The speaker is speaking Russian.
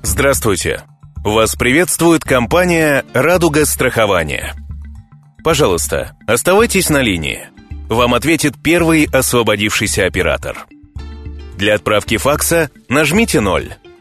Здравствуйте! Вас приветствует компания «Радуга страхования». Пожалуйста, оставайтесь на линии. Вам ответит первый освободившийся оператор. Для отправки факса нажмите 0.